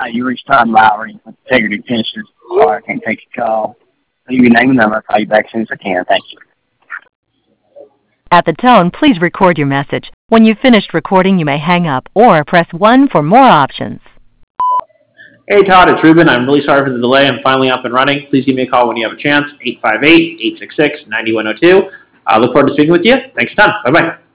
You reached Todd Lowry with Integrity Pinchers. Sorry, I can't take your call. Leave your name and number. I'll call you back as soon as I can. Thank you. At the tone, please record your message. When you've finished recording, you may hang up or press 1 for more options. Hey Todd, it's Ruben. I'm really sorry for the delay. I'm finally up and running. Please give me a call when you have a chance. 858-866-9102. I look forward to speaking with you. Thanks a ton. Bye-bye.